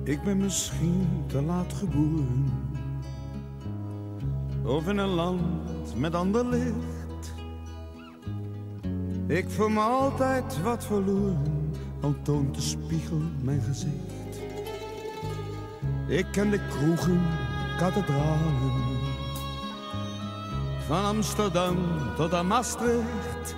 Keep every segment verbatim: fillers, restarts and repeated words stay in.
Ik ben misschien te laat geboren, of in een land met ander licht. Ik voel me altijd wat verloren, al toont de spiegel mijn gezicht. Ik ken de kroegen, kathedralen, van Amsterdam tot aan Maastricht.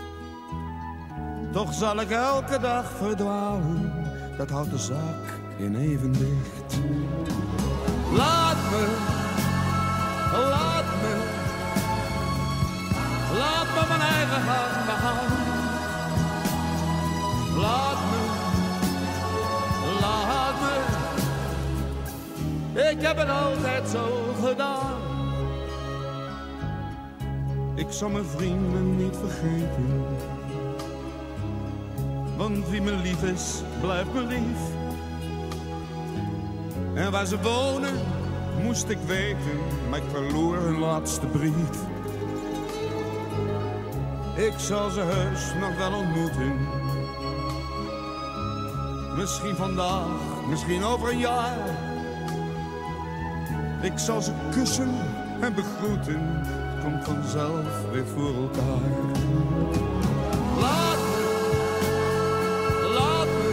Toch zal ik elke dag verdwalen, dat houdt de zaak in evenwicht. Laat me, laat me, laat me mijn eigen gang begaan. Laat me, laat me, ik heb het altijd zo gedaan. Ik zal mijn vrienden niet vergeten, want wie me lief is, blijft me lief. En waar ze wonen, moest ik weten, maar ik verloor hun laatste brief. Ik zal ze heus nog wel ontmoeten, misschien vandaag, misschien over een jaar. Ik zal ze kussen en begroeten, het komt vanzelf weer voor elkaar. Laat me, laat me,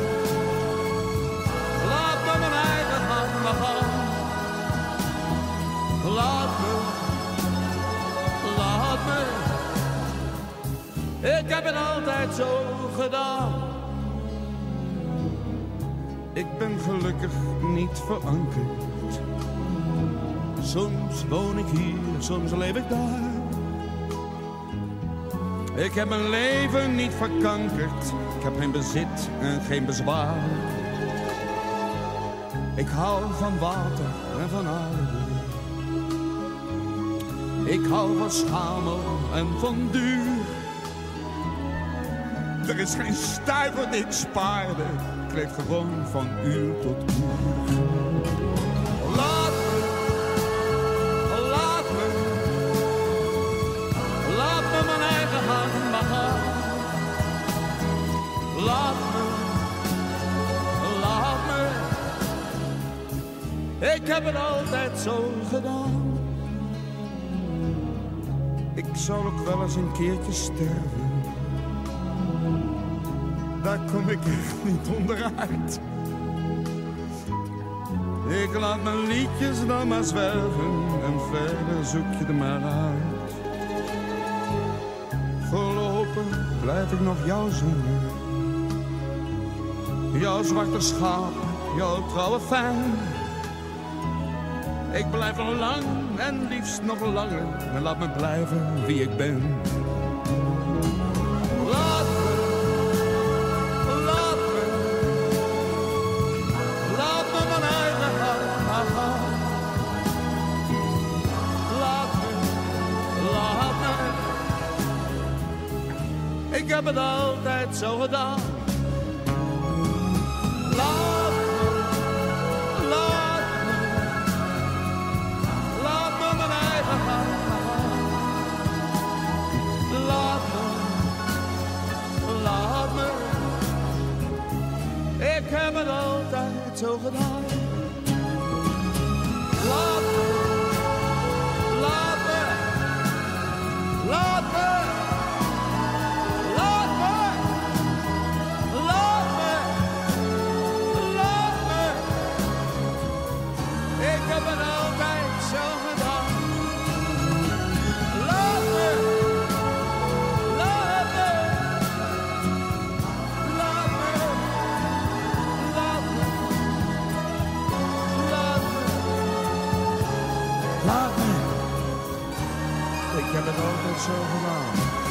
laat me mijn eigen gang gaan. Laat me, laat me, ik heb het altijd zo gedaan. Ik ben gelukkig niet verankerd. Soms woon ik hier, soms leef ik daar. Ik heb mijn leven niet verkankerd. Ik heb geen bezit en geen bezwaar. Ik hou van water en van aarde. Ik hou van schamel en van duur. Er is geen stuiver die ik spaarde. Ik leef gewoon van uur tot uur. Laat me, laat me, laat me mijn eigen gang begaan. Laat me, laat me, ik heb het altijd zo gedaan. Ik zal ook wel eens een keertje sterven. Daar kom ik echt niet onderuit. Ik laat mijn liedjes dan maar zwerven en verder zoek je er maar uit. Voorlopig blijf ik nog jou zingen. Jouw zwarte schaap, jouw trouwe fan. Ik blijf nog lang en liefst nog langer. En laat me blijven wie ik ben. Laat me, laat me, laat me mijn eigen gang gaan. Laat me, laat me, ik heb het altijd zo gedaan. Laat me, laat me, laat me mijn eigen gang gaan. Laat me, laat me, ik heb het altijd zo gedaan. Laat me, laat me, laat me, laat me, laat me, laat me, ik heb het altijd zo gedaan. Laat me, laat me, laat me, laat me, laat me, laat me, ik heb het altijd zo gedaan.